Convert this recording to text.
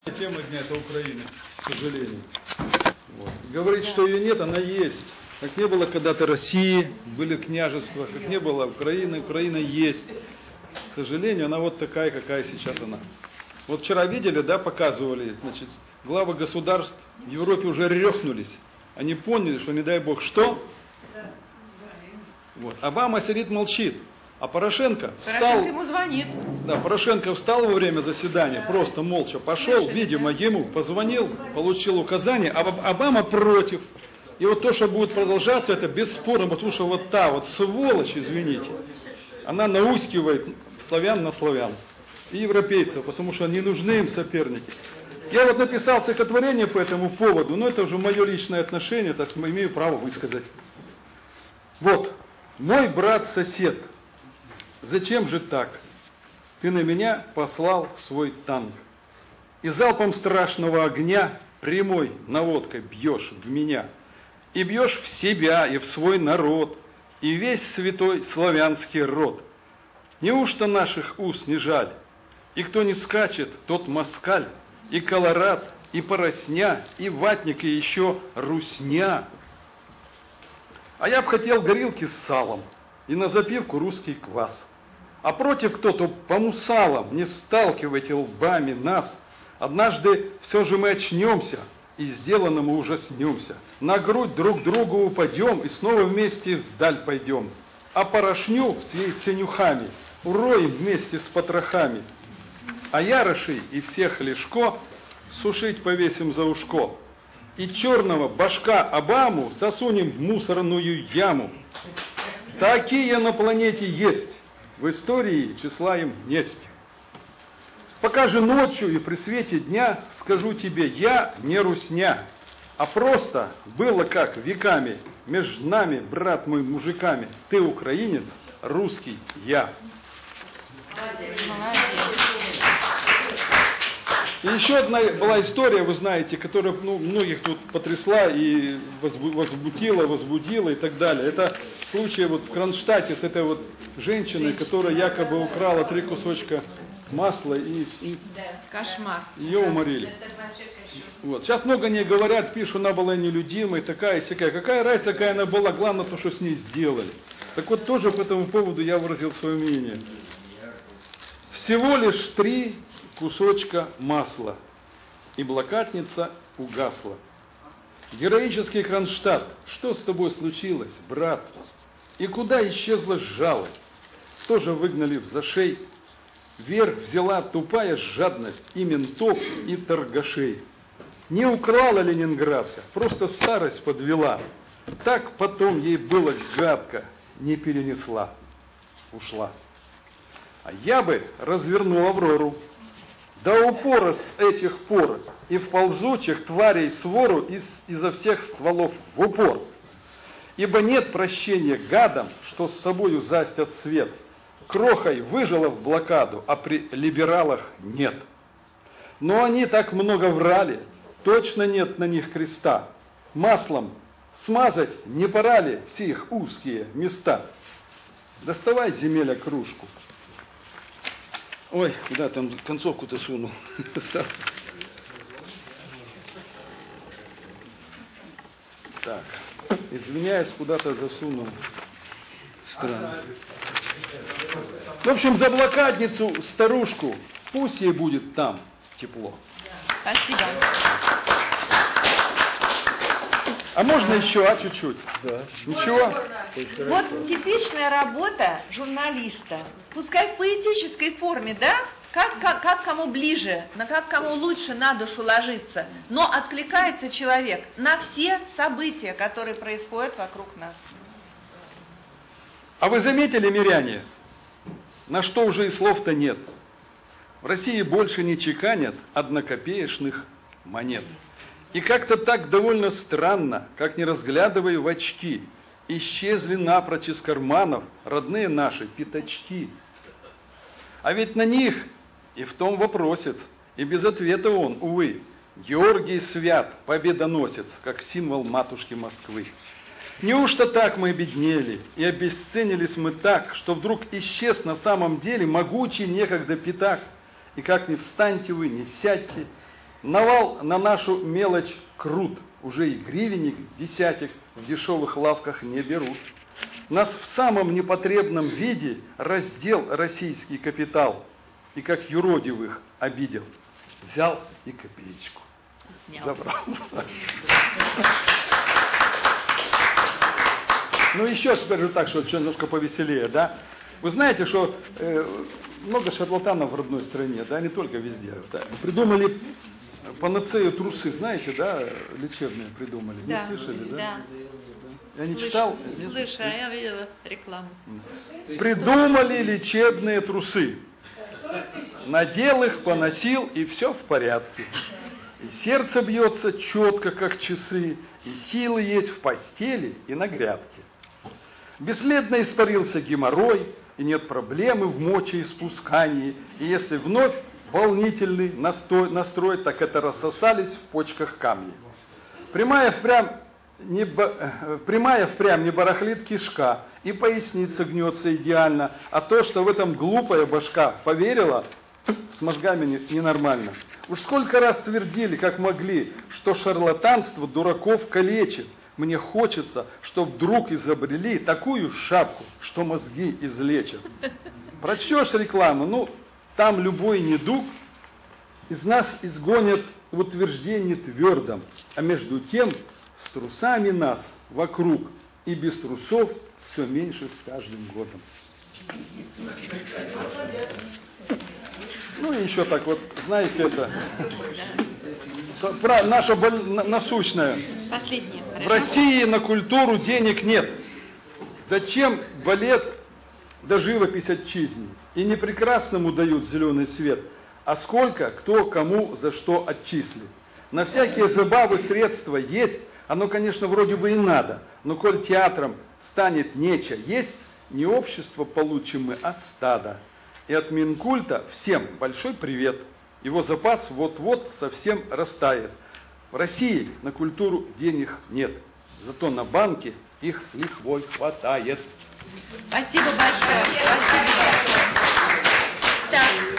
Тема дня — это Украина, к сожалению. Вот. Говорить, что ее нет, она есть. Как не было когда-то России, были княжества, как не было Украины, Украина есть. К сожалению, она вот такая, какая сейчас она. Вот вчера видели, да, показывали, значит, главы государств в Европе уже рехнулись. Они поняли, что не дай бог что. Вот. Обама сидит, молчит. А Порошенко встал. Ему звонит. Да, Порошенко встал во время заседания, просто молча пошел, видимо, ему позвонил, получил указание, а Обама против. И вот то, что будет продолжаться, это бесспорно, потому что вот та вот сволочь, извините, она наускивает славян на славян и европейцев, потому что не нужны им соперники. Я вот написал стихотворение по этому поводу, но это уже мое личное отношение, так что имею право высказать. Вот, мой брат-сосед, зачем же так? Ты на меня послал свой танк, и залпом страшного огня прямой наводкой бьешь в меня, и бьешь в себя и в свой народ, и весь святой славянский род. Неужто наших уст не жаль? И кто не скачет, тот москаль, и колорад, и поросня, и ватник, и еще русня. А я б хотел горилки с салом, и на запивку русский квас. А против кто-то по мусалам, не сталкивайте лбами нас. Однажды все же мы очнемся, и сделанному ужаснемся. На грудь друг другу упадем, и снова вместе вдаль пойдем. А порошню с яйценюхами уроем вместе с потрохами. А ярошей и всех лешко сушить повесим за ушко. И черного башка Обаму засунем в мусорную яму. Такие на планете есть. В истории числа им несть. Пока же ночью и при свете дня скажу тебе, я не русня, а просто было как веками между нами, брат мой, мужиками. Ты украинец, русский я. И еще одна была история, вы знаете, которая многих тут потрясла и возбудила и так далее. Это случай вот в Кронштадте с этой вот женщиной, которая якобы украла 3 кусочка масла и Кошмар. Ее уморили. Вот. Сейчас много не говорят, пишут, она была нелюдимой, такая сякая. Какая разница, какая она была, главное то, что с ней сделали. Так вот тоже по этому поводу я выразил свое мнение. Всего лишь 3 кусочка масла, и блокадница угасла. Героический Кронштадт, что с тобой случилось, брат? И куда исчезла жалость? Тоже выгнали в зашей. Верх взяла тупая жадность и ментов, и торгашей. Не украла ленинградка, просто старость подвела. Так потом ей было гадко, не перенесла, ушла. А я бы развернул Аврору до упора с этих пор, и в ползучих тварей свору изо всех стволов в упор. Ибо нет прощения гадам, что с собою застят свет. Крохой выжила в блокаду, а при либералах нет. Но они так много врали, точно нет на них креста. Маслом смазать не пора ли все их узкие места? Доставай, земеля, кружку. Ой, куда там концовку-то сунул? Так, извиняюсь, куда-то засунул. Странно. В общем, за блокадницу старушку, пусть ей будет там тепло. Спасибо. А можно еще, чуть-чуть? Да. Ничего? Вот типичная работа журналиста. Пускай в поэтической форме, да? Как кому ближе, как кому лучше на душу ложиться. Но откликается человек на все события, которые происходят вокруг нас. А вы заметили, миряне, на что уже и слов-то нет? В России больше не чеканят однокопеечных монет. И как-то так довольно странно, как не разглядывая в очки, исчезли напрочь из карманов родные наши пятачки. А ведь на них и в том вопросец, и без ответа он, увы, Георгий Свят, победоносец, как символ матушки Москвы. Неужто так мы обеднели и обесценились мы так, что вдруг исчез на самом деле могучий некогда пятак? И как ни встаньте вы, ни сядьте, Навал на нашу мелочь крут, уже и гривенник, десятик в дешевых лавках не берут. Нас в самом непотребном виде раздел российский капитал, и как юродивых обидел. Взял и копеечку забрал. Ну еще теперь так, что немножко повеселее, да? Вы знаете, что много шарлатанов в родной стране, да, не только везде. Да. Придумали панацею трусы, знаете, да, лечебные придумали. Да. Не слышали, да? Да. Я не читал. Слышу, я видела рекламу. Придумали лечебные трусы. Надел их, поносил, и все в порядке. И сердце бьется четко, как часы, и силы есть в постели и на грядке. Бесследно испарился геморрой, и нет проблемы в мочеиспускании. И если вновь волнительный настрой, так это рассосались в почках камни. Прямая впрямь не барахлит кишка, и поясница гнется идеально, а то, что в этом глупая башка поверила, с мозгами ненормально. Уж сколько раз твердили, как могли, что шарлатанство дураков калечит. Мне хочется, чтоб вдруг изобрели такую шапку, что мозги излечат. Прочтешь рекламу, ну, там любой недуг из нас изгонят в утверждении твердом, а между тем с трусами нас вокруг и без трусов все меньше с каждым годом. Ну и еще так вот, знаете, это наша насущная. Последнее. В России на культуру денег нет. Зачем балет да живопись отчизне? И не прекрасному дают зеленый свет, а сколько кто кому за что отчислит. На всякие забавы средства есть, оно, конечно, вроде бы и надо, но коль театром станет нече есть, не общество получим мы, а стадо. И от Минкульта всем большой привет. Его запас вот-вот совсем растает. В России на культуру денег нет, зато на банке их с лихвой хватает. Спасибо большое. Спасибо большое. Так.